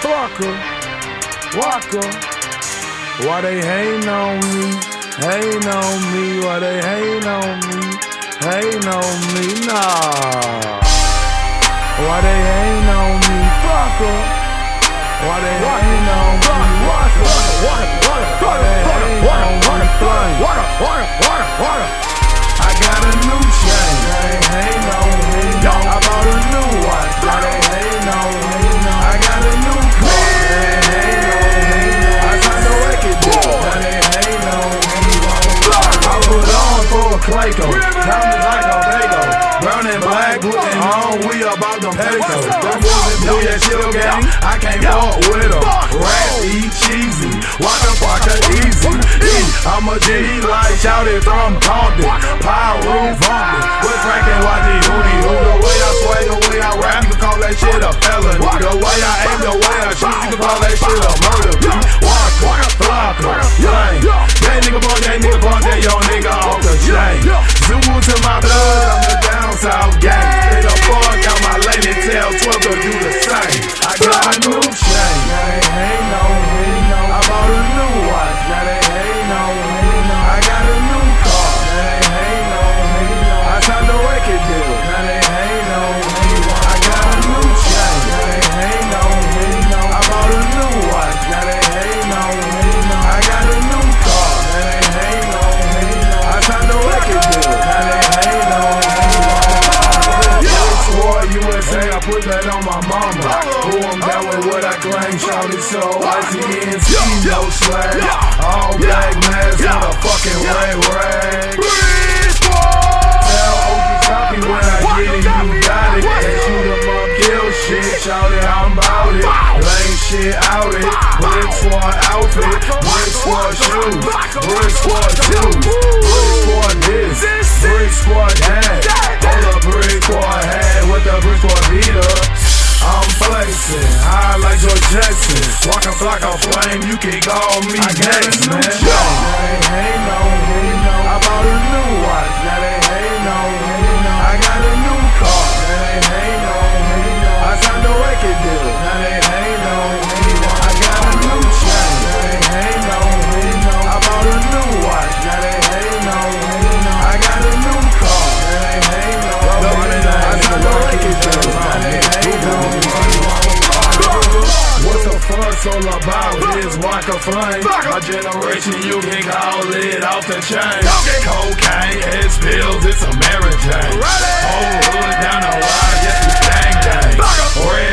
Fucker, Walker. Why they hating on me? Hating on me. Why they hating on me? Hating on me. Nah. Why they hating on me? Fucker. Why they hating on me? Walker. Why they hating on me? Flame. I got a new chain. They hating on me. I bought a new watch. Why they hating on me? I got a new car. They hating on me. I got no record deal. Why they hating on me? I put on for a Clayco. Diamonds like a Bago. Brown and black, putting on. We about them pesos. Them boys do that shit gang. I can't fuck with them. Raspy, cheesy. Waka easy. I'm a G like shouted from Compton. Pyro bumping. With Frank and YG Hootie Hoo. The way I sway, the way I rap, you can call that shit a felony. The way I aim, the way I shoot, you can call that shit a murder. Walker, flocker, flame. That nigga bump that young nigga off the chain. Zoo to my blood, I'm the down south gang. Stay the fuck out my lane and tell 12 to do the same. I got a new chain. Now they hating on me. I bought a new watch. Now they hating on me. I got a new car. Now they hating on me. I signed a record deal. Now they hating on me. I got a new chain. Now they hating on me. I bought a new watch. Now they hating on me. I got a new car. Now they hating on me. I signed a record deal. Now they hating on me. USA, I put that on my mama. Who I'm down with what I claim, shout it so ICNC, no slag. All black mask with a fucking red rag. Tell OG copy when I get it, you got it. And shoot 'em up, kill shit, shout it, I'm bout it. Lame shit out it, Brick Squad outfit, Brick Squad shoes, Brick Squad shoes, Brick Squad this, Brick Squad that. Hold up, Brick Squad hat with the Brick Squad beater. I'm flexing, high like George Jackson. Walking like a flame, you can call me next, man. Now they hating on me. I bought a new watch. Now they hating on me. I got a new car. Now they hating on me. I signed a record deal. Now they hating on me. I got a new chain. Now they hating on me. I bought a new watch. Now they hating on me. I got a new car. Now they hating on me. I signed a record deal. Now they hating on me. What's the fuss all about? It's Walker Flame. My generation, you can call it off the chain. Cocaine, head spills, it's a Mary Jane. Whole hood down the line, yes, we gang gang. Red